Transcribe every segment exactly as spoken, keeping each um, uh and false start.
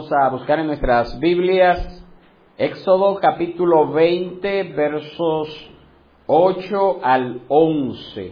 Vamos a buscar en nuestras Biblias Éxodo capítulo veinte, versos ocho al once.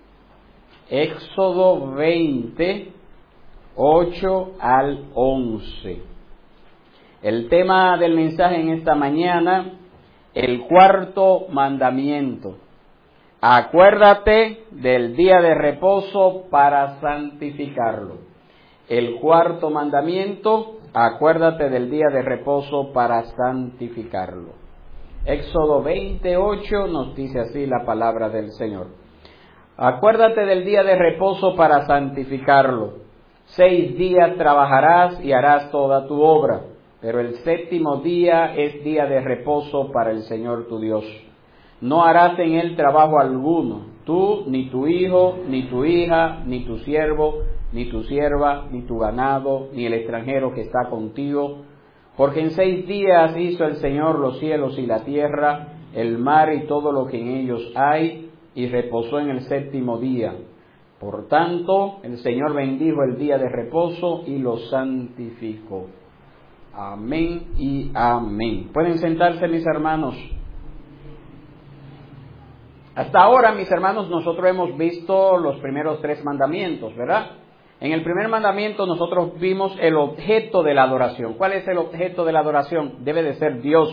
Éxodo veinte, ocho al once. El tema del mensaje en esta mañana, el cuarto mandamiento. Acuérdate del día de reposo para santificarlo. El cuarto mandamiento, acuérdate del día de reposo para santificarlo. Éxodo veintiocho nos dice así la palabra del Señor. Acuérdate del día de reposo para santificarlo. Seis días trabajarás y harás toda tu obra, pero el séptimo día es día de reposo para el Señor tu Dios. No harás en él trabajo alguno, tú, ni tu hijo, ni tu hija, ni tu siervo, ni tu sierva, ni tu ganado, ni el extranjero que está contigo, porque en seis días hizo el Señor los cielos y la tierra, el mar y todo lo que en ellos hay, y reposó en el séptimo día. Por tanto, el Señor bendijo el día de reposo y lo santificó. Amén y amén. Pueden sentarse, mis hermanos. Hasta ahora, mis hermanos, nosotros hemos visto los primeros tres mandamientos, ¿verdad? En el primer mandamiento nosotros vimos el objeto de la adoración. ¿Cuál es el objeto de la adoración? Debe de ser Dios.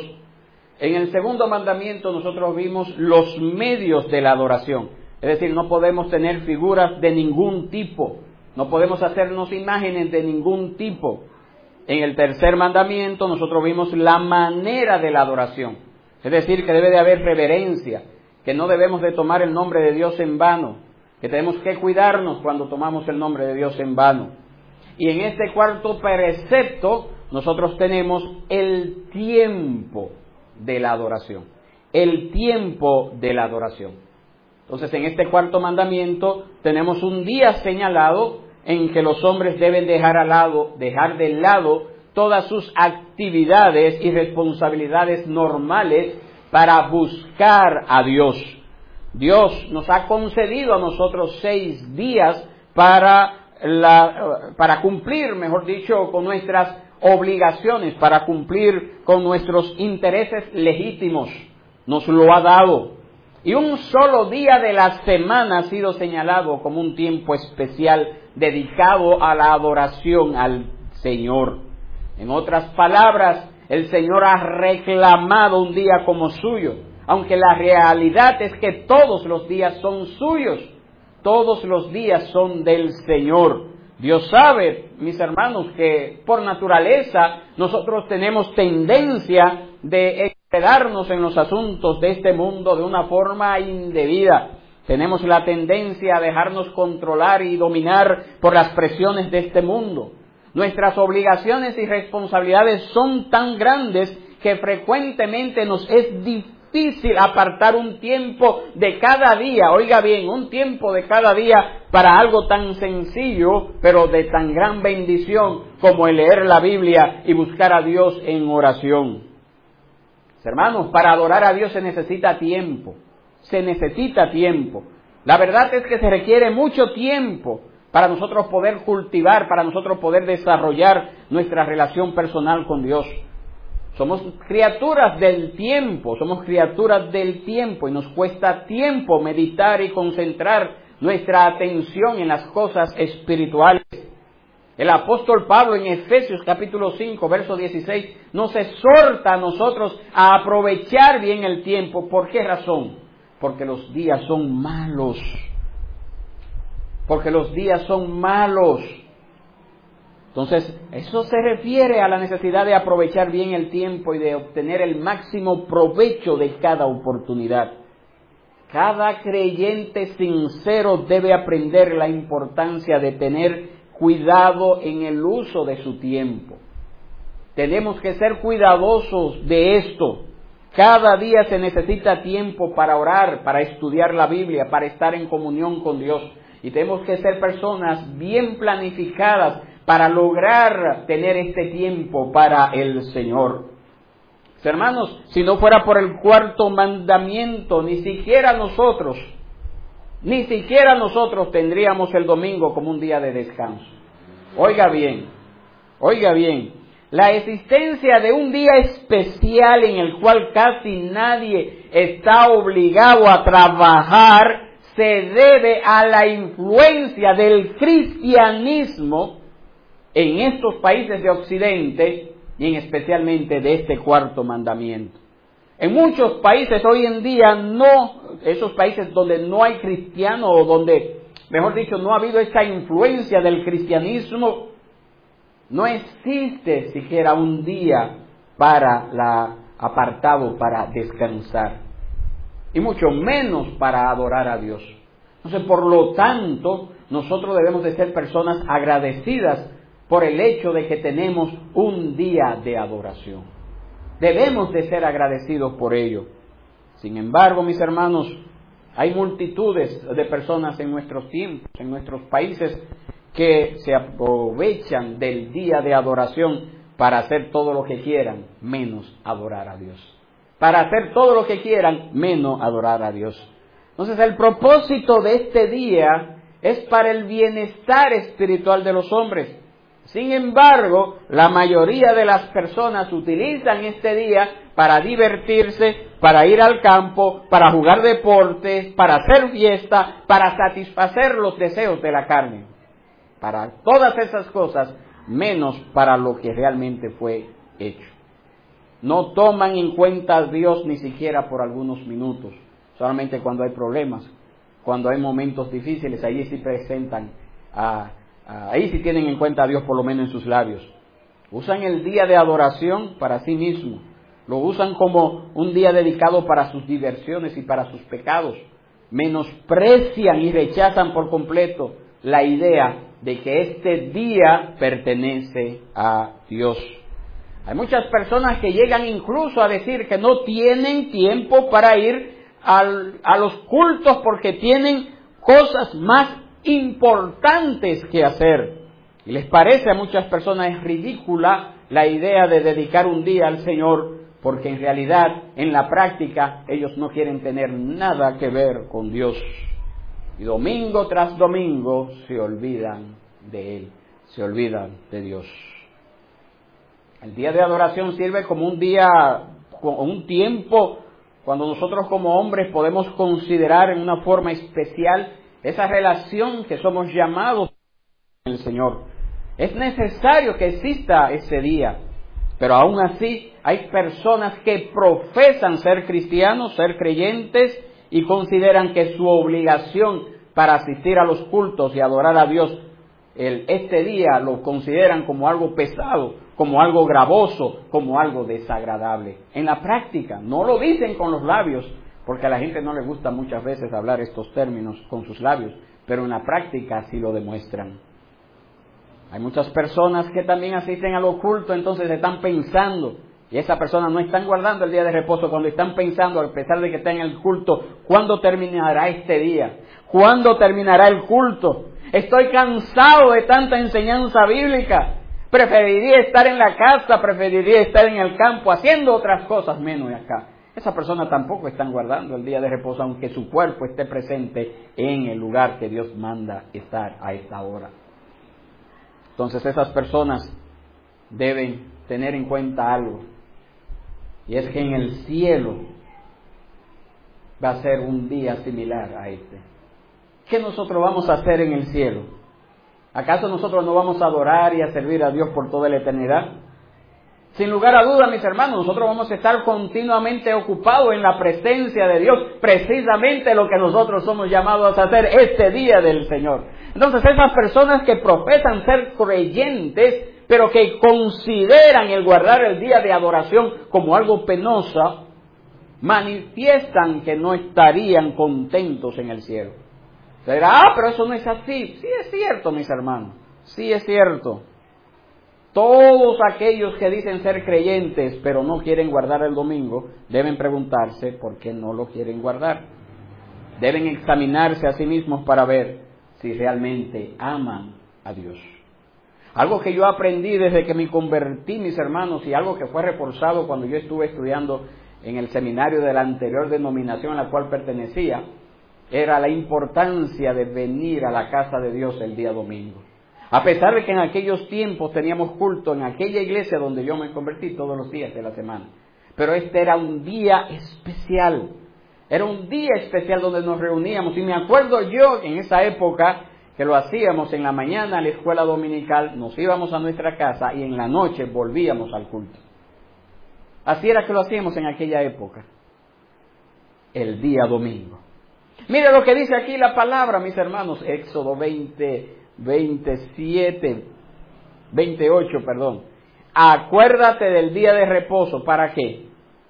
En el segundo mandamiento nosotros vimos los medios de la adoración. Es decir, no podemos tener figuras de ningún tipo. No podemos hacernos imágenes de ningún tipo. En el tercer mandamiento nosotros vimos la manera de la adoración. Es decir, que debe de haber reverencia, que no debemos de tomar el nombre de Dios en vano, que tenemos que cuidarnos cuando tomamos el nombre de Dios en vano. Y en este cuarto precepto nosotros tenemos el tiempo de la adoración, el tiempo de la adoración. Entonces, en este cuarto mandamiento tenemos un día señalado en que los hombres deben dejar al lado, dejar de lado todas sus actividades y responsabilidades normales para buscar a Dios. Dios nos ha concedido a nosotros seis días para, la, para cumplir, mejor dicho, con nuestras obligaciones, para cumplir con nuestros intereses legítimos. Nos lo ha dado. Y un solo día de la semana ha sido señalado como un tiempo especial dedicado a la adoración al Señor. En otras palabras, el Señor ha reclamado un día como suyo, aunque la realidad es que todos los días son suyos, todos los días son del Señor. Dios sabe, mis hermanos, que por naturaleza nosotros tenemos tendencia de quedarnos en los asuntos de este mundo de una forma indebida. Tenemos la tendencia a dejarnos controlar y dominar por las presiones de este mundo. Nuestras obligaciones y responsabilidades son tan grandes que frecuentemente nos es difícil apartar un tiempo de cada día, oiga bien, un tiempo de cada día para algo tan sencillo, pero de tan gran bendición como el leer la Biblia y buscar a Dios en oración. Hermanos, para adorar a Dios se necesita tiempo, se necesita tiempo. La verdad es que se requiere mucho tiempo para nosotros poder cultivar, para nosotros poder desarrollar nuestra relación personal con Dios. Somos criaturas del tiempo, somos criaturas del tiempo y nos cuesta tiempo meditar y concentrar nuestra atención en las cosas espirituales. El apóstol Pablo en Efesios capítulo cinco, verso dieciséis, nos exhorta a nosotros a aprovechar bien el tiempo. ¿Por qué razón? Porque los días son malos. Porque los días son malos. Entonces, eso se refiere a la necesidad de aprovechar bien el tiempo y de obtener el máximo provecho de cada oportunidad. Cada creyente sincero debe aprender la importancia de tener cuidado en el uso de su tiempo. Tenemos que ser cuidadosos de esto. Cada día se necesita tiempo para orar, para estudiar la Biblia, para estar en comunión con Dios. Y tenemos que ser personas bien planificadas para lograr tener este tiempo para el Señor. Hermanos, si no fuera por el cuarto mandamiento, ni siquiera nosotros, ni siquiera nosotros tendríamos el domingo como un día de descanso. Oiga bien, oiga bien, La existencia de un día especial en el cual casi nadie está obligado a trabajar se debe a la influencia del cristianismo en estos países de Occidente y en especialmente de este cuarto mandamiento. En muchos países hoy en día no, esos países donde no hay cristiano o donde, mejor dicho, no ha habido esa influencia del cristianismo, no existe siquiera un día para la apartado para descansar y mucho menos para adorar a Dios. Entonces, por lo tanto, nosotros debemos de ser personas agradecidas por el hecho de que tenemos un día de adoración. Debemos de ser agradecidos por ello. Sin embargo, mis hermanos, hay multitudes de personas en nuestros tiempos, en nuestros países, que se aprovechan del día de adoración para hacer todo lo que quieran, menos adorar a Dios. Para hacer todo lo que quieran, menos adorar a Dios. Entonces, el propósito de este día es para el bienestar espiritual de los hombres. Sin embargo, la mayoría de las personas utilizan este día para divertirse, para ir al campo, para jugar deportes, para hacer fiesta, para satisfacer los deseos de la carne. Para todas esas cosas, menos para lo que realmente fue hecho. No toman en cuenta a Dios ni siquiera por algunos minutos, solamente cuando hay problemas, cuando hay momentos difíciles, ahí sí presentan, a, a, ahí sí tienen en cuenta a Dios por lo menos en sus labios. Usan el día de adoración para sí mismos, lo usan como un día dedicado para sus diversiones y para sus pecados. Menosprecian y rechazan por completo la idea de que este día pertenece a Dios. Hay muchas personas que llegan incluso a decir que no tienen tiempo para ir al, a los cultos porque tienen cosas más importantes que hacer. Y les parece a muchas personas ridícula la idea de dedicar un día al Señor, porque en realidad, en la práctica, ellos no quieren tener nada que ver con Dios. Y domingo tras domingo se olvidan de Él, se olvidan de Dios. El día de adoración sirve como un día, como un tiempo cuando nosotros como hombres podemos considerar en una forma especial esa relación que somos llamados con el Señor. Es necesario que exista ese día, pero aún así hay personas que profesan ser cristianos, ser creyentes, y consideran que su obligación para asistir a los cultos y adorar a Dios el, este día lo consideran como algo pesado, como algo gravoso, como algo desagradable. En la práctica no lo dicen con los labios, porque a la gente no le gusta muchas veces hablar estos términos con sus labios, pero en la práctica sí lo demuestran. Hay muchas personas que también asisten a los cultos, entonces están pensando, y esas personas no están guardando el día de reposo cuando están pensando, a pesar de que están en el culto, ¿cuándo terminará este día? ¿Cuándo terminará el culto? Estoy cansado de tanta enseñanza bíblica. Preferiría estar en la casa, preferiría estar en el campo, haciendo otras cosas menos acá. Esas personas tampoco están guardando el día de reposo, aunque su cuerpo esté presente en el lugar que Dios manda estar a esta hora. Entonces esas personas deben tener en cuenta algo. Y es que en el cielo va a ser un día similar a este. ¿Qué nosotros vamos a hacer en el cielo? ¿Acaso nosotros no vamos a adorar y a servir a Dios por toda la eternidad? Sin lugar a dudas, mis hermanos, nosotros vamos a estar continuamente ocupados en la presencia de Dios, precisamente lo que nosotros somos llamados a hacer este día del Señor. Entonces, esas personas que profesan ser creyentes, pero que consideran el guardar el día de adoración como algo penoso, manifiestan que no estarían contentos en el cielo. Se dirá, ah, pero eso no es así. Sí es cierto, mis hermanos, sí es cierto. Todos aquellos que dicen ser creyentes, pero no quieren guardar el domingo, deben preguntarse por qué no lo quieren guardar. Deben examinarse a sí mismos para ver si realmente aman a Dios. Algo que yo aprendí desde que me convertí, mis hermanos, y algo que fue reforzado cuando yo estuve estudiando en el seminario de la anterior denominación a la cual pertenecía, era la importancia de venir a la casa de Dios el día domingo. A pesar de que en aquellos tiempos teníamos culto en aquella iglesia donde yo me convertí todos los días de la semana. Pero este era un día especial. Era un día especial donde nos reuníamos. Y me acuerdo yo en esa época que lo hacíamos en la mañana en la escuela dominical, nos íbamos a nuestra casa y en la noche volvíamos al culto. Así era que lo hacíamos en aquella época. El día domingo. Mire lo que dice aquí la palabra, mis hermanos. Éxodo veinte, veintisiete, veintiocho, perdón. Acuérdate del día de reposo. ¿Para qué?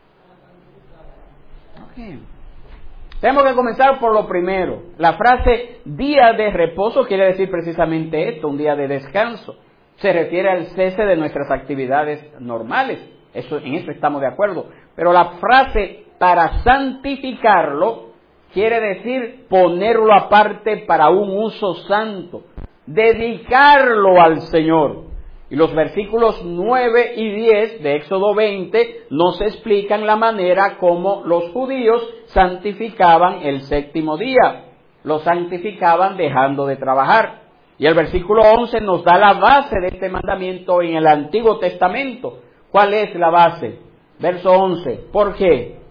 Okay. Tenemos que comenzar por lo primero. La frase día de reposo quiere decir precisamente esto, un día de descanso. Se refiere al cese de nuestras actividades normales. Eso, en eso estamos de acuerdo. Pero la frase para santificarlo quiere decir ponerlo aparte para un uso santo, dedicarlo al Señor. Y los versículos nueve y diez de Éxodo veinte nos explican la manera como los judíos santificaban el séptimo día. Lo santificaban dejando de trabajar. Y el versículo once nos da la base de este mandamiento en el Antiguo Testamento. ¿Cuál es la base? Verso once. ¿Por qué?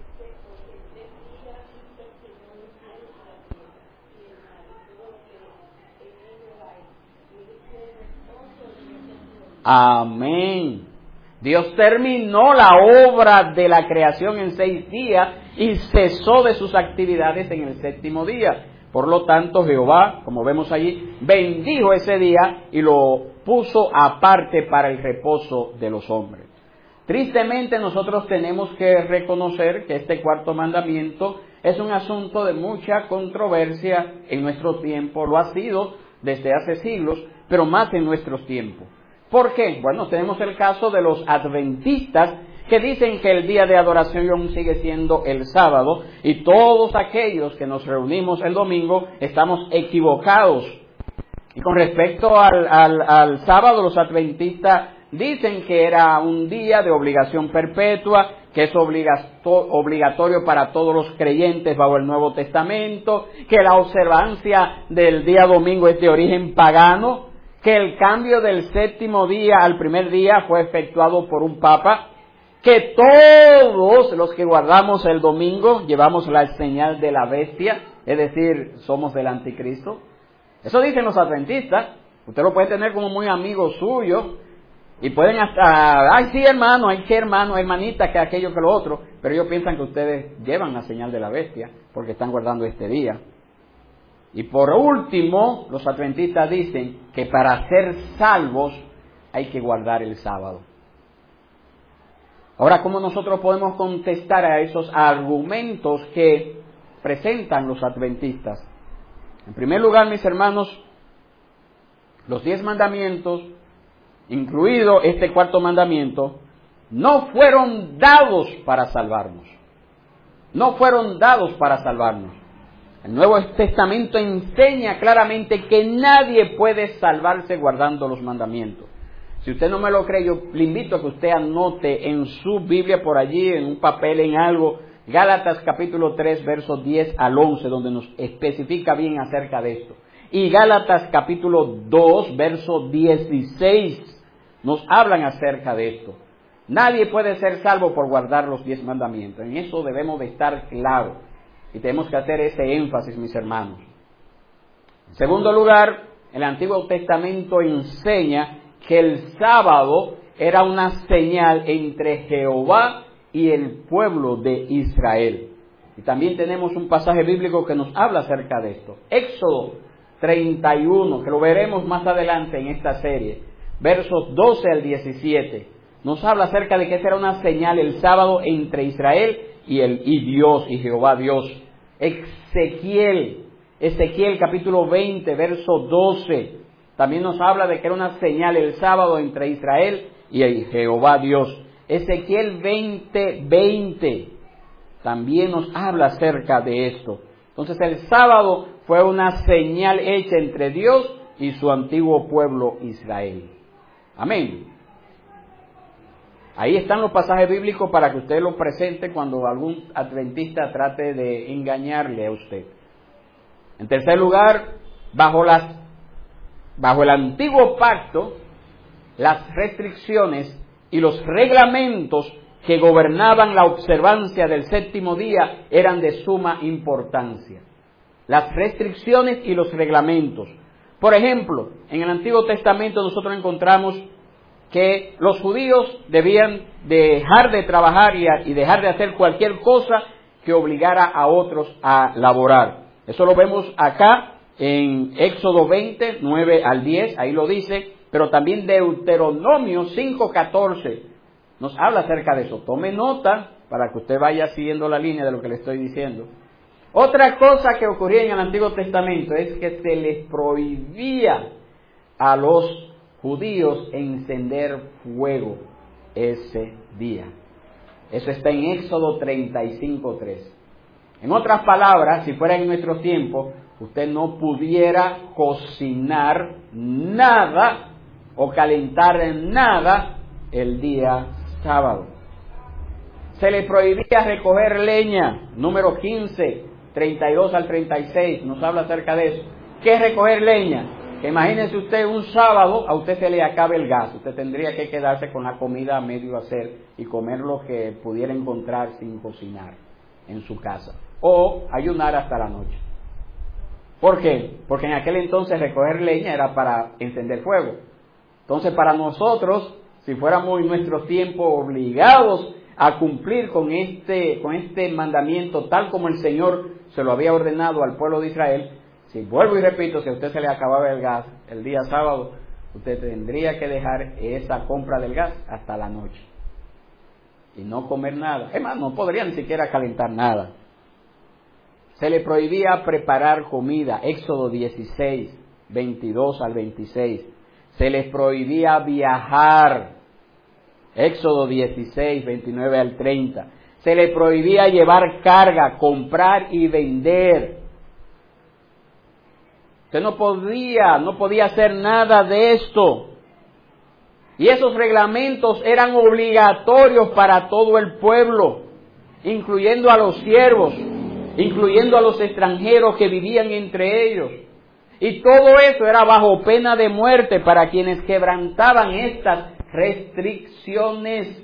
Amén. Dios terminó la obra de la creación en seis días y cesó de sus actividades en el séptimo día. Por lo tanto, Jehová, como vemos allí, bendijo ese día y lo puso aparte para el reposo de los hombres. Tristemente, nosotros tenemos que reconocer que este cuarto mandamiento es un asunto de mucha controversia en nuestro tiempo. Lo ha sido desde hace siglos, pero más en nuestros tiempos. ¿Por qué? Bueno, tenemos el caso de los adventistas que dicen que el día de adoración sigue siendo el sábado y todos aquellos que nos reunimos el domingo estamos equivocados. Y con respecto al, al, al sábado, los adventistas dicen que era un día de obligación perpetua, que es obligatorio para todos los creyentes bajo el Nuevo Testamento, que la observancia del día domingo es de origen pagano, que el cambio del séptimo día al primer día fue efectuado por un papa, que todos los que guardamos el domingo llevamos la señal de la bestia, es decir, somos del anticristo. Eso dicen los adventistas. Usted lo puede tener como muy amigo suyo y pueden hasta, ay sí hermano, ay sí hermano, hermanita, que aquello que lo otro, pero ellos piensan que ustedes llevan la señal de la bestia porque están guardando este día. Y por último, los adventistas dicen que para ser salvos hay que guardar el sábado. Ahora, ¿cómo nosotros podemos contestar a esos argumentos que presentan los adventistas? En primer lugar, mis hermanos, los diez mandamientos, incluido este cuarto mandamiento, no fueron dados para salvarnos. No fueron dados para salvarnos. El Nuevo Testamento enseña claramente que nadie puede salvarse guardando los mandamientos. Si usted no me lo cree, yo le invito a que usted anote en su Biblia por allí, en un papel, en algo, Gálatas capítulo tres, versos diez al once, donde nos especifica bien acerca de esto. Y Gálatas capítulo dos, verso dieciséis, nos hablan acerca de esto. Nadie puede ser salvo por guardar los diez mandamientos. En eso debemos de estar claros. Y tenemos que hacer ese énfasis, mis hermanos. En segundo lugar, el Antiguo Testamento enseña que el sábado era una señal entre Jehová y el pueblo de Israel. Y también tenemos un pasaje bíblico que nos habla acerca de esto. Éxodo treinta y uno, que lo veremos más adelante en esta serie, versos doce al diecisiete, nos habla acerca de que esa era una señal el sábado entre Israel y, el, y Dios, y Jehová Dios. Ezequiel, Ezequiel capítulo veinte, verso doce, también nos habla de que era una señal el sábado entre Israel y Jehová Dios. Ezequiel veinte, veinte, también nos habla acerca de esto. Entonces el sábado fue una señal hecha entre Dios y su antiguo pueblo Israel. Amén. Ahí están los pasajes bíblicos para que usted los presente cuando algún adventista trate de engañarle a usted. En tercer lugar, bajo las bajo el antiguo pacto, las restricciones y los reglamentos que gobernaban la observancia del séptimo día eran de suma importancia. Las restricciones y los reglamentos. Por ejemplo, en el Antiguo Testamento nosotros encontramos que los judíos debían dejar de trabajar y, a, y dejar de hacer cualquier cosa que obligara a otros a laborar. Eso lo vemos acá en Éxodo veinte, nueve al diez, ahí lo dice, pero también Deuteronomio cinco, catorce nos habla acerca de eso. Tome nota para que usted vaya siguiendo la línea de lo que le estoy diciendo. Otra cosa que ocurría en el Antiguo Testamento es que se les prohibía a los judíos encender fuego ese día. Eso está en Éxodo treinta y cinco, tres. En otras palabras, si fuera en nuestro tiempo, usted no pudiera cocinar nada o calentar nada el día sábado. Se le prohibía recoger leña, número quince, treinta y dos al treinta y seis, nos habla acerca de eso. ¿Qué es recoger leña? Que imagínese usted un sábado, a usted se le acabe el gas, usted tendría que quedarse con la comida a medio hacer y comer lo que pudiera encontrar sin cocinar en su casa, o ayunar hasta la noche. ¿Por qué? Porque en aquel entonces recoger leña era para encender fuego. Entonces para nosotros, si fuéramos en nuestro tiempo obligados a cumplir con este, con este mandamiento tal como el Señor se lo había ordenado al pueblo de Israel, si vuelvo y repito, si a usted se le acababa el gas el día sábado, usted tendría que dejar esa compra del gas hasta la noche y no comer nada. Es más, no podría ni siquiera calentar nada. Se le prohibía preparar comida, Éxodo dieciséis, veintidós al veintiséis. Se les prohibía viajar, Éxodo dieciséis, veintinueve al treinta. Se le prohibía llevar carga, comprar y vender. Usted no podía, no podía hacer nada de esto. Y esos reglamentos eran obligatorios para todo el pueblo, incluyendo a los siervos, incluyendo a los extranjeros que vivían entre ellos. Y todo eso era bajo pena de muerte para quienes quebrantaban estas restricciones.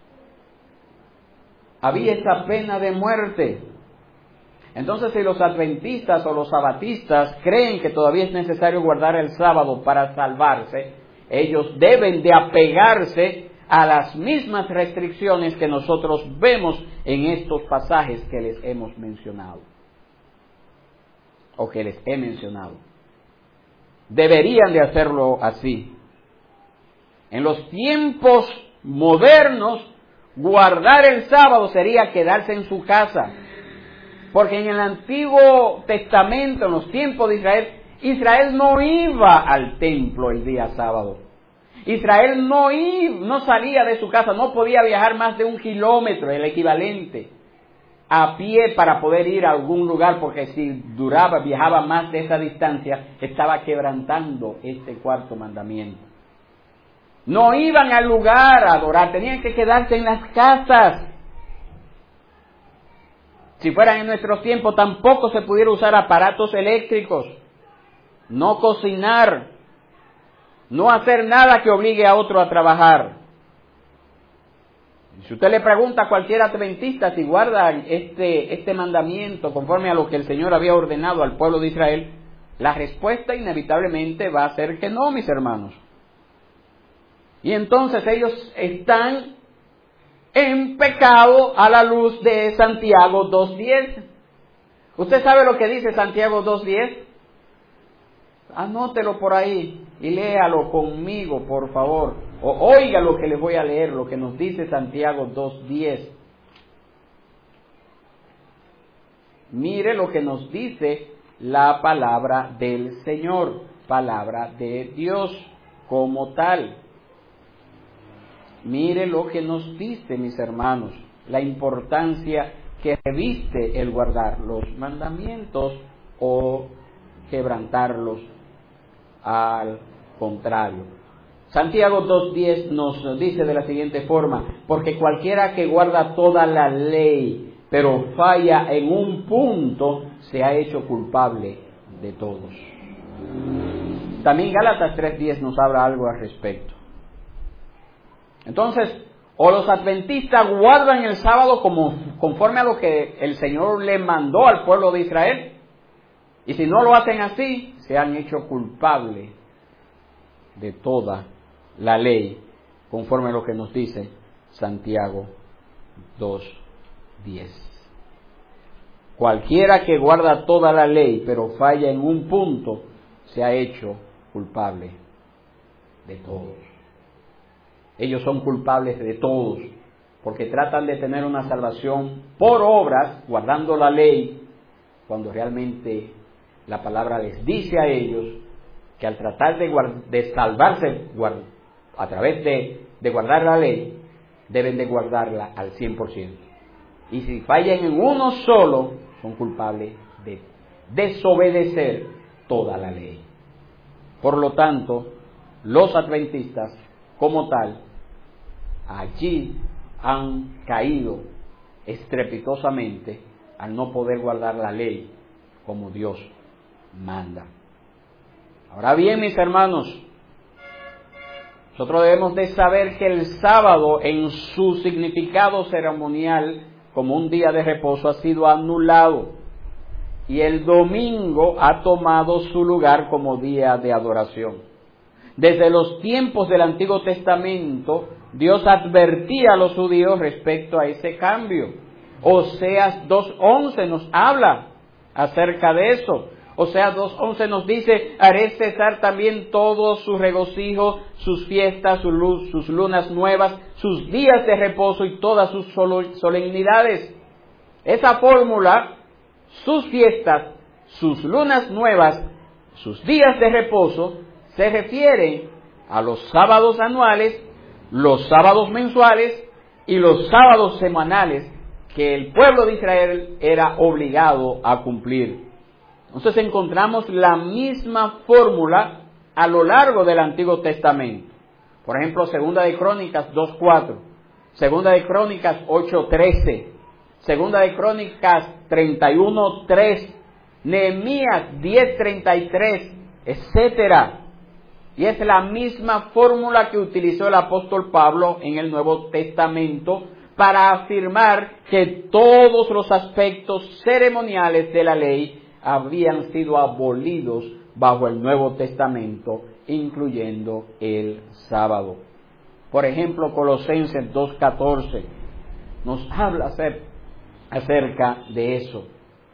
Había esa pena de muerte. Entonces, si los adventistas o los sabatistas creen que todavía es necesario guardar el sábado para salvarse, ellos deben de apegarse a las mismas restricciones que nosotros vemos en estos pasajes que les hemos mencionado, o que les he mencionado. Deberían de hacerlo así. En los tiempos modernos, guardar el sábado sería quedarse en su casa. Porque en el Antiguo Testamento, en los tiempos de Israel, Israel no iba al templo el día sábado. Israel no iba, no salía de su casa, no podía viajar más de un kilómetro, el equivalente, a pie para poder ir a algún lugar, porque si duraba, viajaba más de esa distancia, estaba quebrantando este cuarto mandamiento. No iban al lugar a adorar, tenían que quedarse en las casas. Si fueran en nuestros tiempos, tampoco se pudiera usar aparatos eléctricos, no cocinar, no hacer nada que obligue a otro a trabajar. Si usted le pregunta a cualquier adventista si guardan este, este mandamiento conforme a lo que el Señor había ordenado al pueblo de Israel, la respuesta inevitablemente va a ser que no, mis hermanos. Y entonces ellos están en pecado a la luz de Santiago dos diez. ¿Usted sabe lo que dice Santiago dos diez? Anótelo por ahí y léalo conmigo, por favor. O oiga lo que les voy a leer, lo que nos dice Santiago dos diez. Mire lo que nos dice la palabra del Señor, palabra de Dios como tal. Mire lo que nos dice, mis hermanos, la importancia que reviste el guardar los mandamientos o quebrantarlos al contrario. Santiago dos diez nos dice de la siguiente forma: porque cualquiera que guarda toda la ley, pero falla en un punto, se ha hecho culpable de todos. También Gálatas tres diez nos habla algo al respecto. Entonces, o los adventistas guardan el sábado como, conforme a lo que el Señor le mandó al pueblo de Israel, y si no lo hacen así, se han hecho culpables de toda la ley, conforme a lo que nos dice Santiago dos diez. Cualquiera que guarda toda la ley, pero falla en un punto, se ha hecho culpable de todos. Ellos son culpables de todos, porque tratan de tener una salvación por obras, guardando la ley, cuando realmente la palabra les dice a ellos que al tratar de, guard- de salvarse guard- a través de, de guardar la ley, deben de guardarla al cien por ciento. Y si fallan en uno solo, son culpables de desobedecer toda la ley. Por lo tanto, los adventistas, como tal, allí han caído estrepitosamente al no poder guardar la ley como Dios manda. Ahora bien, mis hermanos, nosotros debemos de saber que el sábado, en su significado ceremonial como un día de reposo, ha sido anulado, y el domingo ha tomado su lugar como día de adoración. Desde los tiempos del Antiguo Testamento, Dios advertía a los judíos respecto a ese cambio. Oseas dos once nos habla acerca de eso. Oseas dos once nos dice: haré cesar también todo su regocijo, sus fiestas, su luz, sus lunas nuevas, sus días de reposo y todas sus solemnidades. Esa fórmula, sus fiestas, sus lunas nuevas, sus días de reposo, se refiere a los sábados anuales, los sábados mensuales y los sábados semanales que el pueblo de Israel era obligado a cumplir. Entonces encontramos la misma fórmula a lo largo del Antiguo Testamento. Por ejemplo, Segunda de Crónicas dos cuatro, Segunda de Crónicas ocho trece, Segunda de Crónicas treinta y uno tres, Nehemías diez treinta y tres, etcétera. Y es la misma fórmula que utilizó el apóstol Pablo en el Nuevo Testamento para afirmar que todos los aspectos ceremoniales de la ley habían sido abolidos bajo el Nuevo Testamento, incluyendo el sábado. Por ejemplo, Colosenses dos catorce nos habla acerca de eso.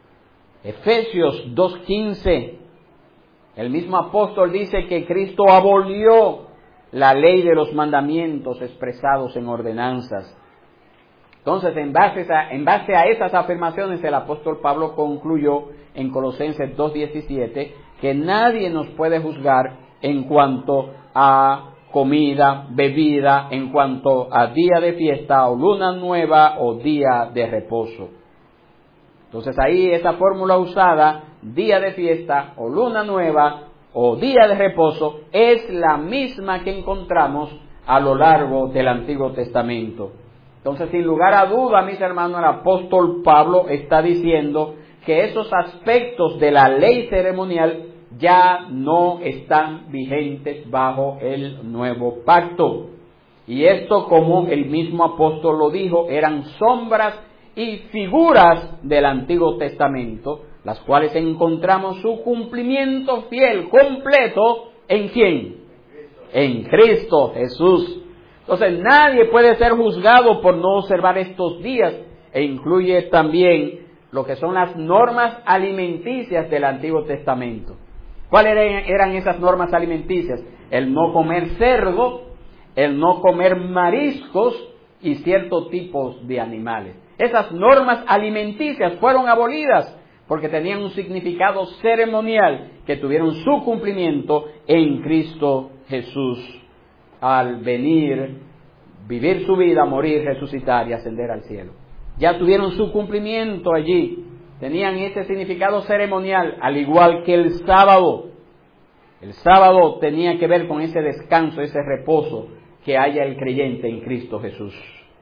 Efesios dos quince, el mismo apóstol dice que Cristo abolió la ley de los mandamientos expresados en ordenanzas. Entonces, en base a, en base a esas afirmaciones, el apóstol Pablo concluyó en Colosenses dos diecisiete que nadie nos puede juzgar en cuanto a comida, bebida, en cuanto a día de fiesta o luna nueva o día de reposo. Entonces ahí esa fórmula usada, día de fiesta o luna nueva o día de reposo, es la misma que encontramos a lo largo del Antiguo Testamento. Entonces, sin lugar a duda, mis hermanos, el apóstol Pablo está diciendo que esos aspectos de la ley ceremonial ya no están vigentes bajo el nuevo pacto. Y esto, como el mismo apóstol lo dijo, eran sombras y figuras del Antiguo Testamento, las cuales encontramos su cumplimiento fiel, completo, ¿en quién? En Cristo Jesús. Entonces nadie puede ser juzgado por no observar estos días, e incluye también lo que son las normas alimenticias del Antiguo Testamento. ¿Cuáles eran esas normas alimenticias? El no comer cerdo, el no comer mariscos y ciertos tipos de animales. Esas normas alimenticias fueron abolidas porque tenían un significado ceremonial que tuvieron su cumplimiento en Cristo Jesús, al venir, vivir su vida, morir, resucitar y ascender al cielo. Ya tuvieron su cumplimiento allí, tenían ese significado ceremonial, al igual que el sábado. El sábado tenía que ver con ese descanso, ese reposo que haya el creyente en Cristo Jesús.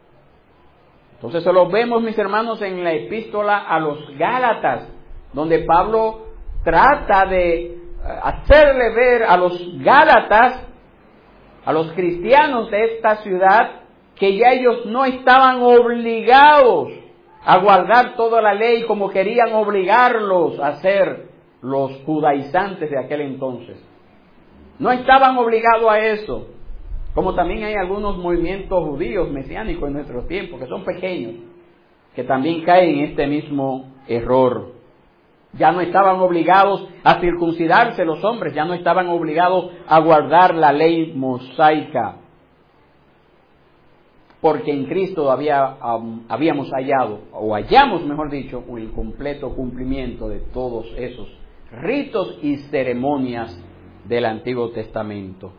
Entonces eso lo vemos, mis hermanos, en la epístola a los Gálatas, donde Pablo trata de hacerle ver a los Gálatas, a los cristianos de esta ciudad, que ya ellos no estaban obligados a guardar toda la ley como querían obligarlos a hacer los judaizantes de aquel entonces. No estaban obligados a eso, como también hay algunos movimientos judíos mesiánicos en nuestros tiempos, que son pequeños, que también caen en este mismo error. Ya no estaban obligados a circuncidarse los hombres, ya no estaban obligados a guardar la ley mosaica, porque en Cristo había, um, habíamos hallado, o hallamos mejor dicho, el completo cumplimiento de todos esos ritos y ceremonias del Antiguo Testamento.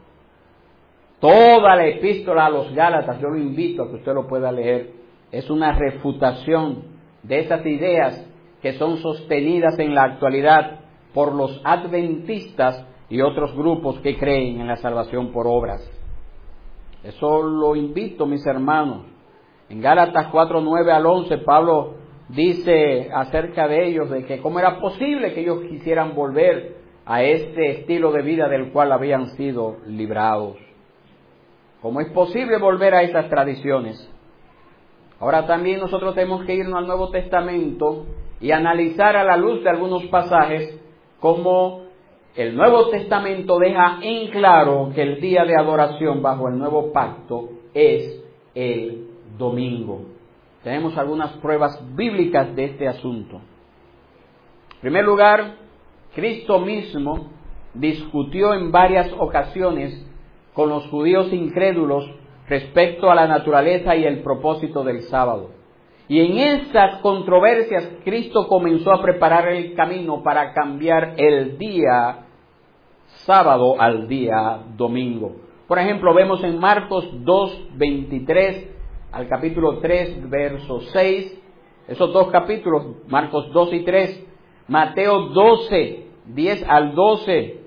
Toda la epístola a los Gálatas, yo lo invito a que usted lo pueda leer, es una refutación de esas ideas que son sostenidas en la actualidad por los adventistas y otros grupos que creen en la salvación por obras. Eso lo invito, mis hermanos. En Gálatas cuatro, nueve al once, Pablo dice acerca de ellos, de que cómo era posible que ellos quisieran volver a este estilo de vida del cual habían sido librados. ¿Cómo es posible volver a esas tradiciones? Ahora también nosotros tenemos que irnos al Nuevo Testamento y analizar a la luz de algunos pasajes cómo el Nuevo Testamento deja en claro que el día de adoración bajo el nuevo pacto es el domingo. Tenemos algunas pruebas bíblicas de este asunto. En primer lugar, Cristo mismo discutió en varias ocasiones con los judíos incrédulos respecto a la naturaleza y el propósito del sábado. Y en esas controversias Cristo comenzó a preparar el camino para cambiar el día sábado al día domingo. Por ejemplo, vemos en Marcos dos, veintitrés al capítulo tres, verso seis, esos dos capítulos, Marcos dos y tres, Mateo doce, diez al doce.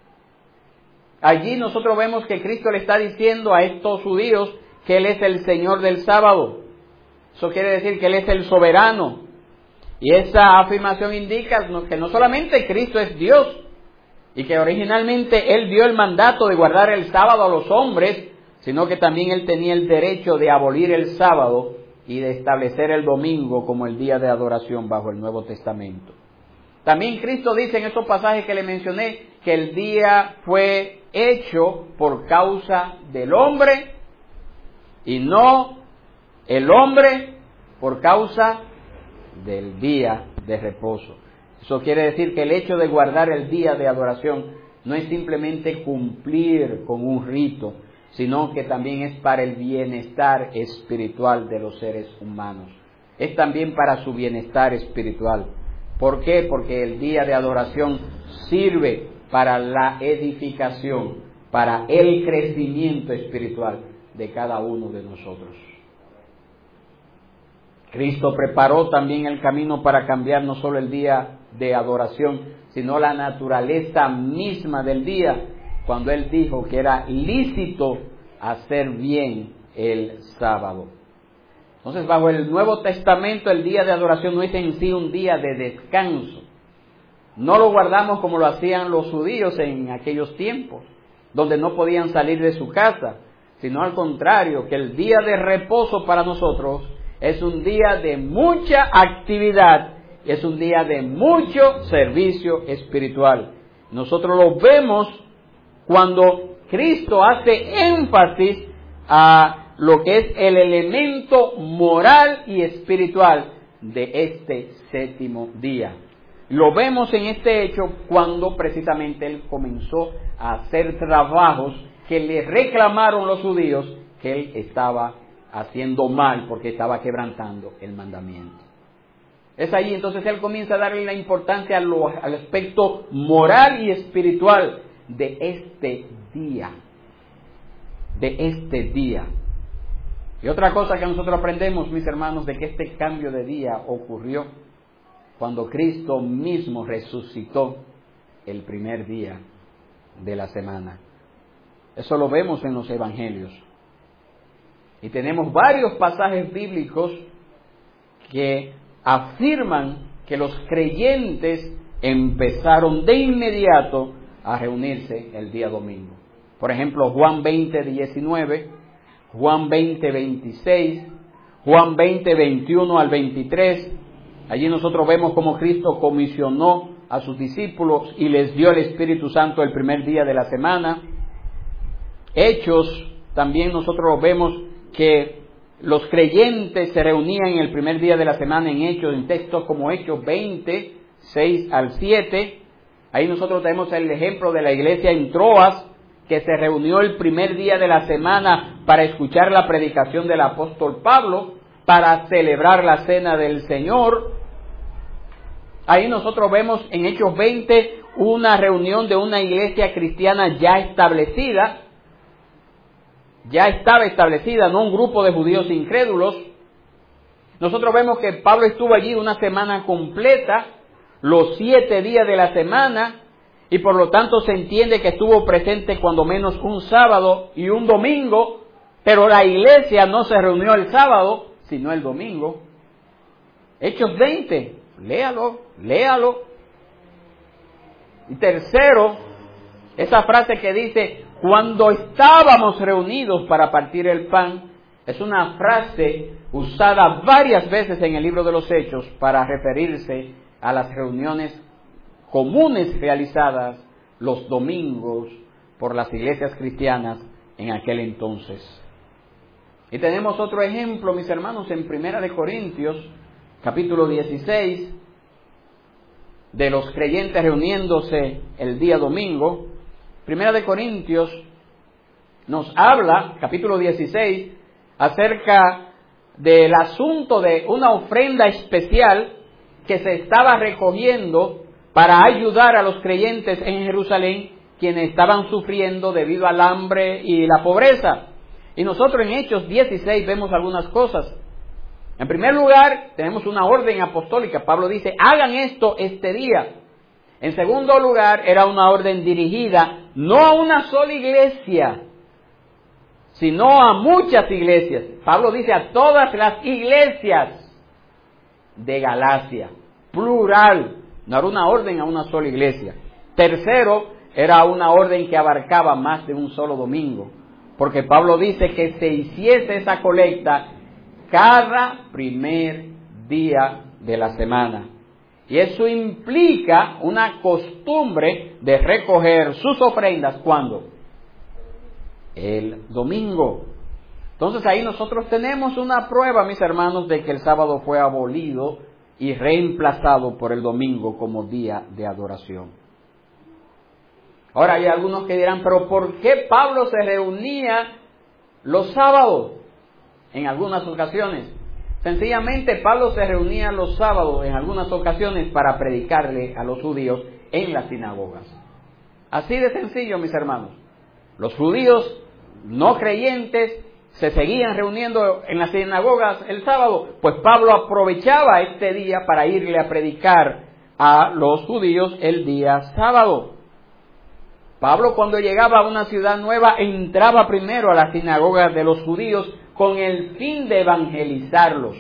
Allí nosotros vemos que Cristo le está diciendo a estos judíos que Él es el Señor del sábado. Eso quiere decir que Él es el soberano. Y esa afirmación indica que no solamente Cristo es Dios, y que originalmente Él dio el mandato de guardar el sábado a los hombres, sino que también Él tenía el derecho de abolir el sábado y de establecer el domingo como el día de adoración bajo el Nuevo Testamento. También Cristo dice en esos pasajes que le mencioné que el día fue hecho por causa del hombre y no el hombre por causa del día de reposo. Eso quiere decir que el hecho de guardar el día de adoración no es simplemente cumplir con un rito, sino que también es para el bienestar espiritual de los seres humanos. Es también para su bienestar espiritual. ¿Por qué? Porque el día de adoración sirve para la edificación, para el crecimiento espiritual de cada uno de nosotros. Cristo preparó también el camino para cambiar no solo el día de adoración, sino la naturaleza misma del día, cuando Él dijo que era lícito hacer bien el sábado. Entonces, bajo el Nuevo Testamento, el día de adoración no es en sí un día de descanso. No lo guardamos como lo hacían los judíos en aquellos tiempos, donde no podían salir de su casa, sino al contrario, que el día de reposo para nosotros es un día de mucha actividad, es un día de mucho servicio espiritual. Nosotros lo vemos cuando Cristo hace énfasis a lo que es el elemento moral y espiritual de este séptimo día. Lo vemos en este hecho cuando precisamente Él comenzó a hacer trabajos que le reclamaron los judíos que Él estaba haciendo mal porque estaba quebrantando el mandamiento. Es ahí entonces Él comienza a darle la importancia a lo, al aspecto moral y espiritual de este día. De este día. Y otra cosa que nosotros aprendemos, mis hermanos, de que este cambio de día ocurrió cuando Cristo mismo resucitó el primer día de la semana. Eso lo vemos en los evangelios. Y tenemos varios pasajes bíblicos que afirman que los creyentes empezaron de inmediato a reunirse el día domingo. Por ejemplo, Juan veinte, diecinueve, Juan veinte, veintiséis, Juan veinte, veintiuno al veintitrés. Allí nosotros vemos cómo Cristo comisionó a sus discípulos y les dio el Espíritu Santo el primer día de la semana. Hechos, también nosotros vemos que los creyentes se reunían en el primer día de la semana en Hechos, en textos como Hechos veinte, seis al siete. Ahí nosotros tenemos el ejemplo de la iglesia en Troas, que se reunió el primer día de la semana para escuchar la predicación del apóstol Pablo, para celebrar la cena del Señor. Ahí nosotros vemos en Hechos veinte una reunión de una iglesia cristiana ya establecida, ya estaba establecida, no un grupo de judíos incrédulos. Nosotros vemos que Pablo estuvo allí una semana completa, los siete días de la semana, y por lo tanto se entiende que estuvo presente cuando menos un sábado y un domingo, pero la iglesia no se reunió el sábado, sino el domingo. Hechos veinte, léalo, léalo. Y tercero, esa frase que dice, cuando estábamos reunidos para partir el pan, es una frase usada varias veces en el libro de los Hechos para referirse a las reuniones comunes realizadas los domingos por las iglesias cristianas en aquel entonces. Y tenemos otro ejemplo, mis hermanos, en Primera de Corintios, capítulo dieciséis, de los creyentes reuniéndose el día domingo. Primera de Corintios nos habla, capítulo dieciséis, acerca del asunto de una ofrenda especial que se estaba recogiendo para ayudar a los creyentes en Jerusalén, quienes estaban sufriendo debido al hambre y la pobreza. Y nosotros en Hechos dieciséis vemos algunas cosas. En primer lugar, tenemos una orden apostólica. Pablo dice, hagan esto este día. En segundo lugar, era una orden dirigida no a una sola iglesia, sino a muchas iglesias. Pablo dice a todas las iglesias de Galacia, plural, no era una orden a una sola iglesia. Tercero, era una orden que abarcaba más de un solo domingo, porque Pablo dice que se hiciese esa colecta cada primer día de la semana. Y eso implica una costumbre de recoger sus ofrendas, ¿cuándo? El domingo. Entonces ahí nosotros tenemos una prueba, mis hermanos, de que el sábado fue abolido y reemplazado por el domingo como día de adoración. Ahora hay algunos que dirán, pero ¿por qué Pablo se reunía los sábados? En algunas ocasiones. Sencillamente Pablo se reunía los sábados en algunas ocasiones para predicarle a los judíos en las sinagogas. Así de sencillo, mis hermanos. Los judíos no creyentes se seguían reuniendo en las sinagogas el sábado, pues Pablo aprovechaba este día para irle a predicar a los judíos el día sábado. Pablo, cuando llegaba a una ciudad nueva, entraba primero a las sinagogas de los judíos con el fin de evangelizarlos.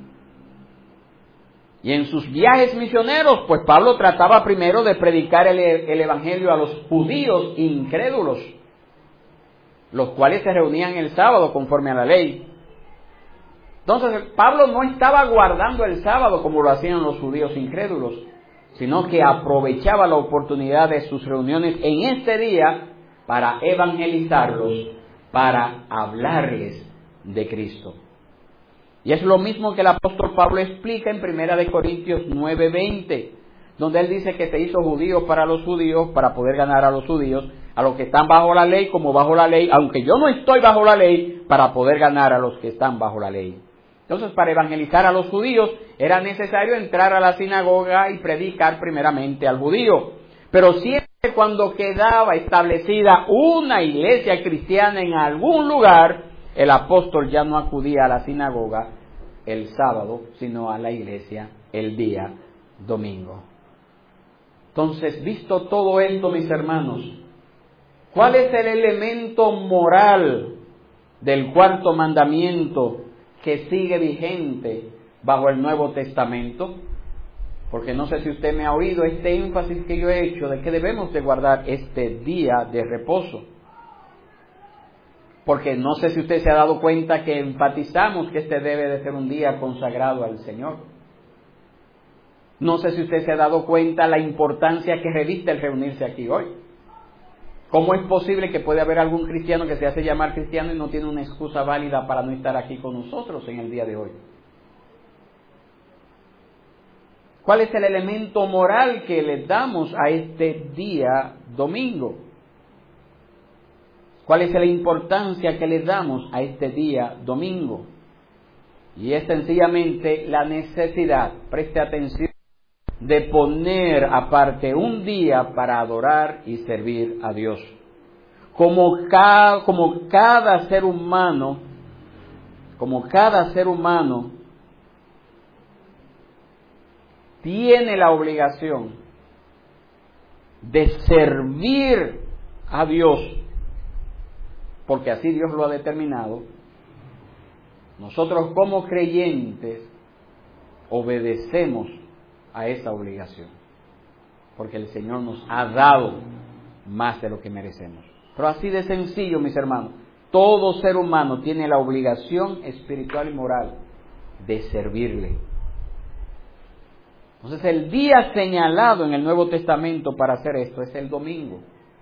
Y en sus viajes misioneros, pues Pablo trataba primero de predicar el, el evangelio a los judíos incrédulos, los cuales se reunían el sábado conforme a la ley. Entonces Pablo no estaba guardando el sábado como lo hacían los judíos incrédulos, sino que aprovechaba la oportunidad de sus reuniones en este día para evangelizarlos, para hablarles de Cristo. Y es lo mismo que el apóstol Pablo explica en Primera de Corintios nueve veinte, donde él dice que se hizo judío para los judíos, para poder ganar a los judíos, a los que están bajo la ley como bajo la ley, aunque yo no estoy bajo la ley, para poder ganar a los que están bajo la ley. Entonces, para evangelizar a los judíos era necesario entrar a la sinagoga y predicar primeramente al judío. Pero siempre cuando quedaba establecida una iglesia cristiana en algún lugar, el apóstol ya no acudía a la sinagoga el sábado, sino a la iglesia el día domingo. Entonces, visto todo esto, mis hermanos, ¿cuál es el elemento moral del cuarto mandamiento que sigue vigente bajo el Nuevo Testamento? Porque no sé si usted me ha oído este énfasis que yo he hecho de que debemos de guardar este día de reposo. Porque no sé si usted se ha dado cuenta que enfatizamos que este debe de ser un día consagrado al Señor. No sé si usted se ha dado cuenta la importancia que reviste el reunirse aquí hoy. ¿Cómo es posible que puede haber algún cristiano que se hace llamar cristiano y no tiene una excusa válida para no estar aquí con nosotros en el día de hoy? ¿Cuál es el elemento moral que le damos a este día domingo? ¿Cuál es la importancia que le damos a este día domingo? Y es sencillamente la necesidad, preste atención, de poner aparte un día para adorar y servir a Dios. Como cada, como cada ser humano, como cada ser humano tiene la obligación de servir a Dios, porque así Dios lo ha determinado, nosotros como creyentes obedecemos a esa obligación, porque el Señor nos ha dado más de lo que merecemos. Pero así de sencillo, mis hermanos, todo ser humano tiene la obligación espiritual y moral de servirle. Entonces el día señalado en el Nuevo Testamento para hacer esto es el domingo.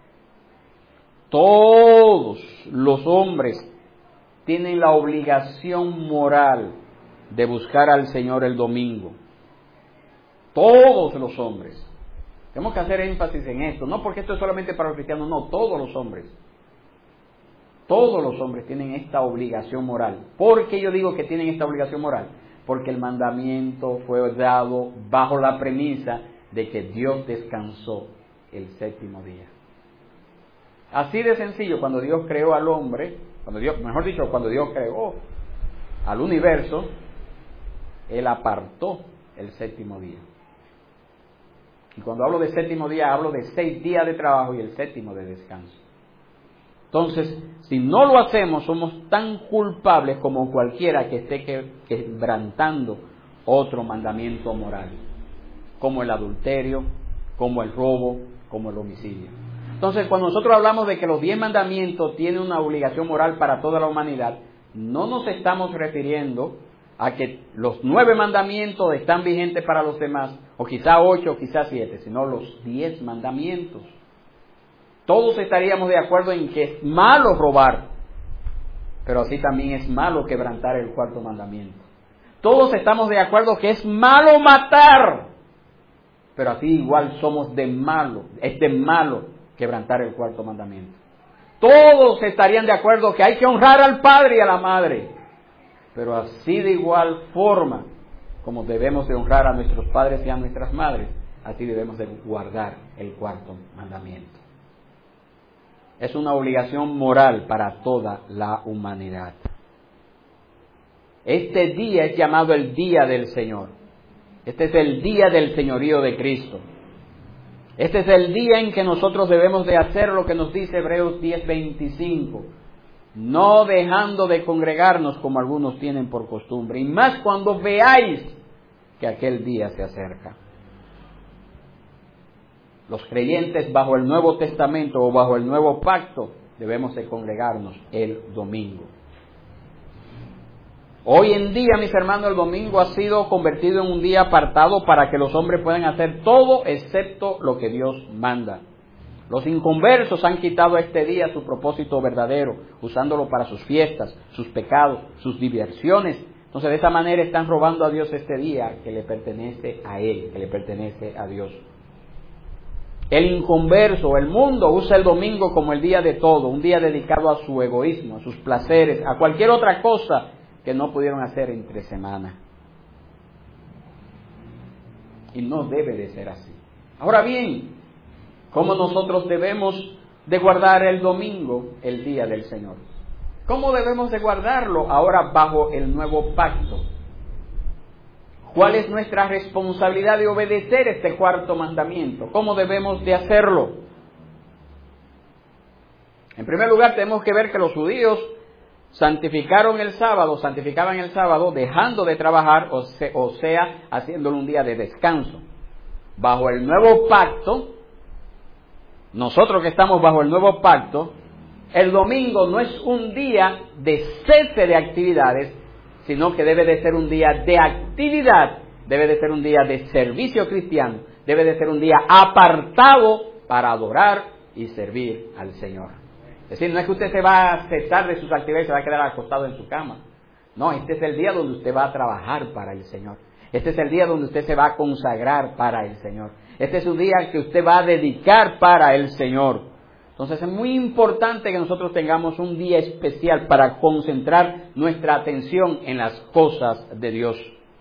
Todos los hombres tienen la obligación moral de buscar al Señor el domingo. Todos los hombres. Tenemos que hacer énfasis en esto, no porque esto es solamente para los cristianos, no, todos los hombres. Todos los hombres tienen esta obligación moral. ¿Por qué yo digo que tienen esta obligación moral? Porque el mandamiento fue dado bajo la premisa de que Dios descansó el séptimo día. Así de sencillo, cuando Dios creó al hombre, cuando Dios, mejor dicho, cuando Dios creó al universo, Él apartó el séptimo día. Y cuando hablo de séptimo día, hablo de seis días de trabajo y el séptimo de descanso. Entonces, si no lo hacemos, somos tan culpables como cualquiera que esté quebrantando otro mandamiento moral, como el adulterio, como el robo, como el homicidio. Entonces, cuando nosotros hablamos de que los diez mandamientos tienen una obligación moral para toda la humanidad, no nos estamos refiriendo a que los nueve mandamientos están vigentes para los demás, o quizá ocho, o quizá siete, sino los diez mandamientos. Todos estaríamos de acuerdo en que es malo robar, pero así también es malo quebrantar el cuarto mandamiento. Todos estamos de acuerdo que es malo matar, pero así igual somos de malo, es de malo quebrantar el cuarto mandamiento. Todos estarían de acuerdo que hay que honrar al padre y a la madre, pero así de igual forma como debemos de honrar a nuestros padres y a nuestras madres, así debemos de guardar el cuarto mandamiento. Es una obligación moral para toda la humanidad. Este día es llamado el Día del Señor. Este es el día del señorío de Cristo. Este es el día en que nosotros debemos de hacer lo que nos dice Hebreos diez veinticinco. No dejando de congregarnos como algunos tienen por costumbre, y más cuando veáis que aquel día se acerca. Los creyentes bajo el Nuevo Testamento o bajo el Nuevo Pacto debemos de congregarnos el domingo. Hoy en día, mis hermanos, el domingo ha sido convertido en un día apartado para que los hombres puedan hacer todo excepto lo que Dios manda. Los inconversos han quitado a este día su propósito verdadero, usándolo para sus fiestas, sus pecados, sus diversiones. Entonces, de esa manera están robando a Dios este día que le pertenece a Él, que le pertenece a Dios. El inconverso, el mundo, usa el domingo como el día de todo, un día dedicado a su egoísmo, a sus placeres, a cualquier otra cosa que no pudieron hacer entre semana. Y no debe de ser así. Ahora bien, ¿cómo nosotros debemos de guardar el domingo, el día del Señor? ¿Cómo debemos de guardarlo ahora bajo el nuevo pacto? ¿Cuál es nuestra responsabilidad de obedecer este cuarto mandamiento? ¿Cómo debemos de hacerlo? En primer lugar, tenemos que ver que los judíos santificaron el sábado, santificaban el sábado dejando de trabajar, o sea, o sea, haciéndolo un día de descanso. bajo el nuevo pacto, nosotros que estamos bajo el nuevo pacto, el domingo no es un día de cese de actividades, sino que debe de ser un día de actividad, debe de ser un día de servicio cristiano, debe de ser un día apartado para adorar y servir al Señor. Es decir, no es que usted se va a cesar de sus actividades y se va a quedar acostado en su cama. No, este es el día donde usted va a trabajar para el Señor. Este es el día donde usted se va a consagrar para el Señor. Este es un día que usted va a dedicar para el Señor. Entonces es muy importante que nosotros tengamos un día especial para concentrar nuestra atención en las cosas de Dios.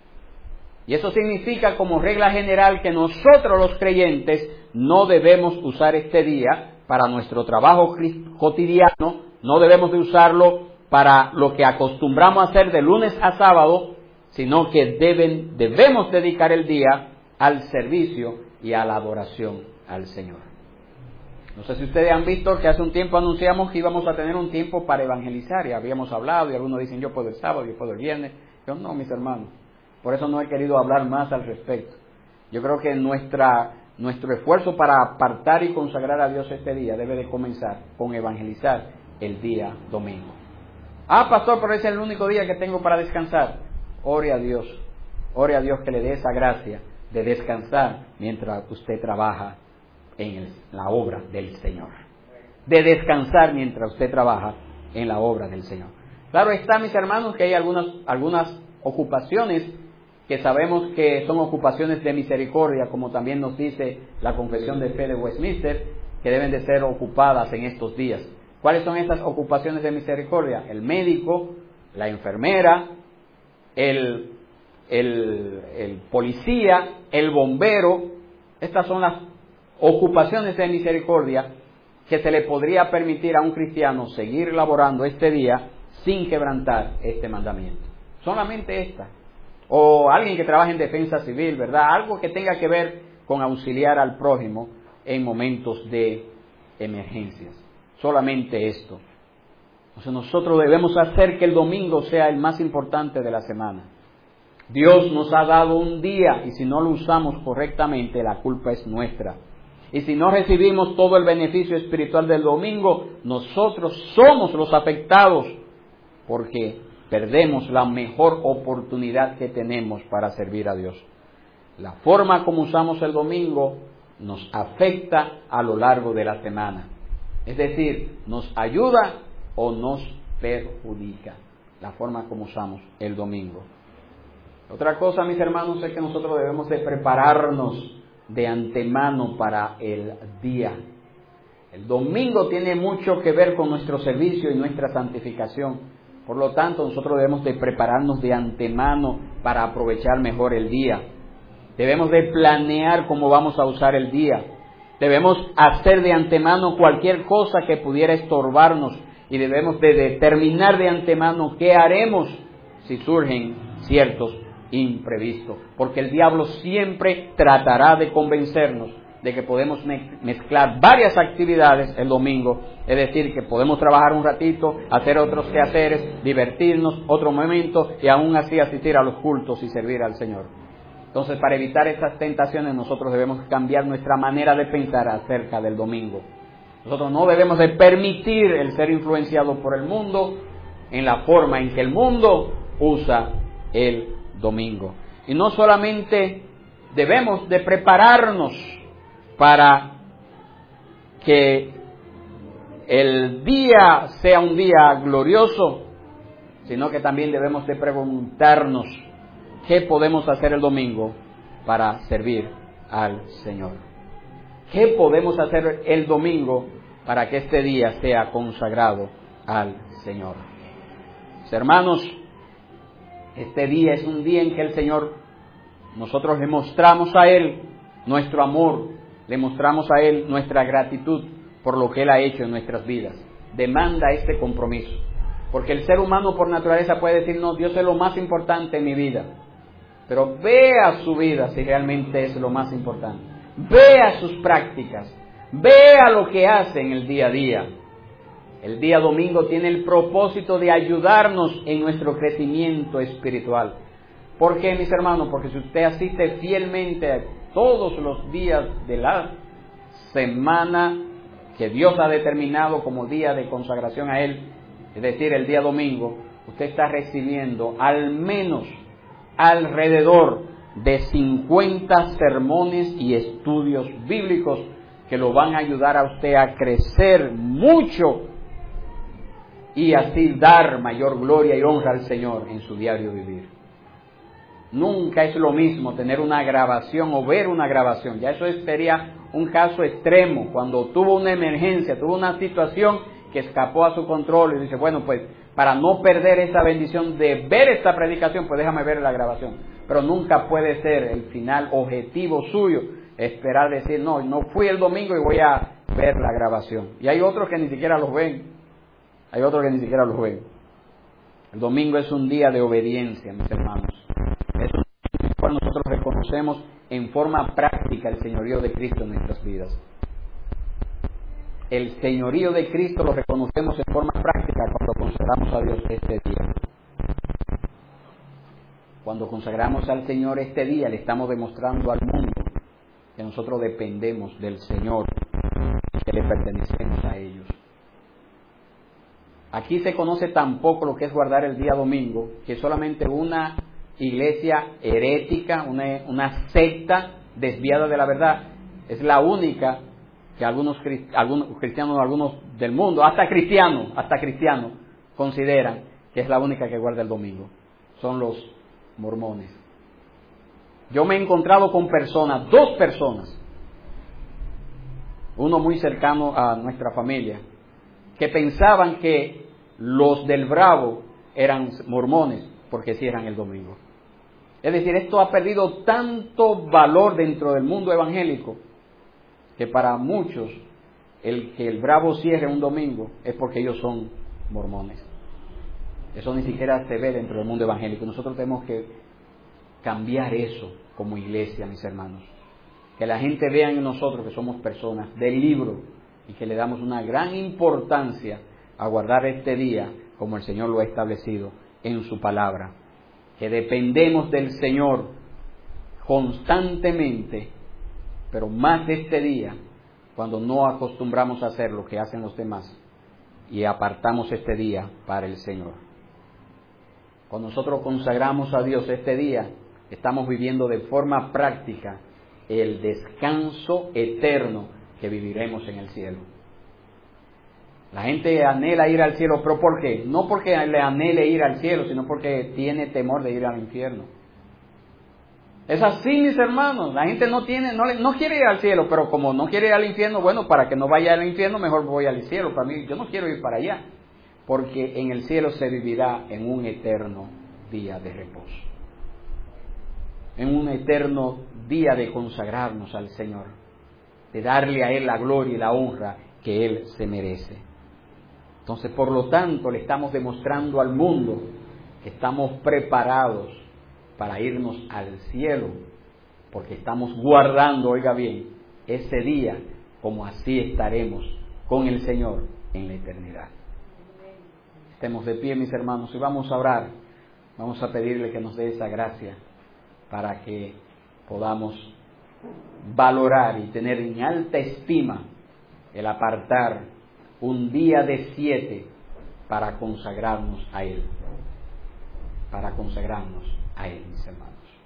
Y eso significa como regla general que nosotros los creyentes no debemos usar este día para nuestro trabajo cotidiano, no debemos de usarlo para lo que acostumbramos a hacer de lunes a sábado, sino que deben, debemos dedicar el día al servicio y a la adoración al Señor. No sé si ustedes han visto que hace un tiempo anunciamos que íbamos a tener un tiempo para evangelizar y habíamos hablado y algunos dicen yo puedo el sábado, yo puedo el viernes. Yo no, mis hermanos, por eso no he querido hablar más al respecto. Yo creo que nuestra, nuestro esfuerzo para apartar y consagrar a Dios este día debe de comenzar con evangelizar el día domingo. Ah, pastor, pero ese es el único día que tengo para descansar. Ore a Dios, ore a Dios que le dé esa gracia de descansar mientras usted trabaja en el, la obra del Señor. De descansar mientras usted trabaja en la obra del Señor. Claro está, mis hermanos, que hay algunas, algunas ocupaciones que sabemos que son ocupaciones de misericordia, como también nos dice la Confesión de Fe de Westminster, que deben de ser ocupadas en estos días. ¿Cuáles son estas ocupaciones de misericordia? El médico, la enfermera, el, el, el policía, el bombero. Estas son las ocupaciones de misericordia que se le podría permitir a un cristiano seguir laborando este día sin quebrantar este mandamiento. Solamente esta. O alguien que trabaje en defensa civil, ¿verdad? Algo que tenga que ver con auxiliar al prójimo en momentos de emergencias. Solamente esto. Entonces nosotros debemos hacer que el domingo sea el más importante de la semana. Dios nos ha dado un día y si no lo usamos correctamente, la culpa es nuestra. Y si no recibimos todo el beneficio espiritual del domingo, nosotros somos los afectados porque perdemos la mejor oportunidad que tenemos para servir a Dios. La forma como usamos el domingo nos afecta a lo largo de la semana. Es decir, nos ayuda o nos perjudica la forma como usamos el domingo. Otra cosa, mis hermanos, es que nosotros debemos de prepararnos de antemano para el día. El domingo tiene mucho que ver con nuestro servicio y nuestra santificación. Por lo tanto, nosotros debemos de prepararnos de antemano para aprovechar mejor el día. Debemos de planear cómo vamos a usar el día. Debemos hacer de antemano cualquier cosa que pudiera estorbarnos y debemos de determinar de antemano qué haremos si surgen ciertos imprevistos. Porque el diablo siempre tratará de convencernos de que podemos mezclar varias actividades el domingo, es decir, que podemos trabajar un ratito, hacer otros quehaceres, divertirnos otro momento y aún así asistir a los cultos y servir al Señor. Entonces, para evitar estas tentaciones, nosotros debemos cambiar nuestra manera de pensar acerca del domingo. Nosotros no debemos de permitir el ser influenciado por el mundo en la forma en que el mundo usa el domingo. Y no solamente debemos de prepararnos para que el día sea un día glorioso, sino que también debemos de preguntarnos qué podemos hacer el domingo para servir al Señor. ¿Qué podemos hacer el domingo para que este día sea consagrado al Señor? Mis hermanos, este día es un día en que el Señor, nosotros le mostramos a Él nuestro amor, le mostramos a Él nuestra gratitud por lo que Él ha hecho en nuestras vidas. Demanda este compromiso. Porque el ser humano por naturaleza puede decir, no, Dios es lo más importante en mi vida. Pero vea su vida si realmente es lo más importante. Vea sus prácticas. Vea lo que hace en el día a día. El día domingo tiene el propósito de ayudarnos en nuestro crecimiento espiritual. ¿Por qué, mis hermanos? Porque si usted asiste fielmente todos los días de la semana que Dios ha determinado como día de consagración a Él, es decir, el día domingo, usted está recibiendo al menos alrededor de cincuenta sermones y estudios bíblicos que lo van a ayudar a usted a crecer mucho y así dar mayor gloria y honra al Señor en su diario vivir. Nunca es lo mismo tener una grabación o ver una grabación. Ya eso sería un caso extremo, cuando tuvo una emergencia, tuvo una situación que escapó a su control y dice, bueno, pues para no perder esa bendición de ver esta predicación, pues déjame ver la grabación. Pero nunca puede ser el final objetivo suyo, esperar decir, no, no fui el domingo y voy a ver la grabación. Y hay otros que ni siquiera los ven. Hay otros que ni siquiera los ven. El domingo es un día de obediencia, mis hermanos. Es un día en el cual nosotros reconocemos en forma práctica el señorío de Cristo en nuestras vidas. El señorío de Cristo lo reconocemos en forma práctica cuando consagramos a Dios este día. Cuando consagramos al Señor este día, le estamos demostrando al mundo que nosotros dependemos del Señor, que le pertenecemos a ellos. Aquí se conoce tan poco lo que es guardar el día domingo, que solamente una iglesia herética, una, una secta desviada de la verdad, es la única que algunos, algunos cristianos, algunos del mundo, hasta cristianos, hasta cristianos, consideran que es la única que guarda el domingo. Son los mormones. Yo me he encontrado con personas, dos personas, uno muy cercano a nuestra familia, que pensaban que los del Bravo eran mormones porque cierran el domingo. Es decir, esto ha perdido tanto valor dentro del mundo evangélico que para muchos el que el Bravo cierre un domingo es porque ellos son mormones. Eso ni siquiera se ve dentro del mundo evangélico. Nosotros tenemos que cambiar eso como iglesia, mis hermanos. Que la gente vea en nosotros que somos personas del libro y que le damos una gran importancia a guardar este día como el Señor lo ha establecido en su palabra. Que dependemos del Señor constantemente, pero más de este día, cuando no acostumbramos a hacer lo que hacen los demás y apartamos este día para el Señor. Cuando nosotros consagramos a Dios este día, estamos viviendo de forma práctica el descanso eterno que viviremos en el cielo. La gente anhela ir al cielo, ¿pero por qué? No porque le anhele ir al cielo, sino porque tiene temor de ir al infierno. Es así, mis hermanos. La gente no tiene, no, no quiere ir al cielo, pero como no quiere ir al infierno, bueno, para que no vaya al infierno, mejor voy al cielo. Para mí, yo no quiero ir para allá, porque en el cielo se vivirá en un eterno día de reposo, en un eterno día de consagrarnos al Señor, de darle a Él la gloria y la honra que Él se merece. Entonces, por lo tanto, le estamos demostrando al mundo que estamos preparados para irnos al cielo, porque estamos guardando, oiga bien, ese día, como así estaremos con el Señor en la eternidad. Estemos de pie, mis hermanos, y vamos a orar. Vamos a pedirle que nos dé esa gracia para que podamos valorar y tener en alta estima el apartar un día de siete para consagrarnos a Él, para consagrarnos a Él, mis hermanos.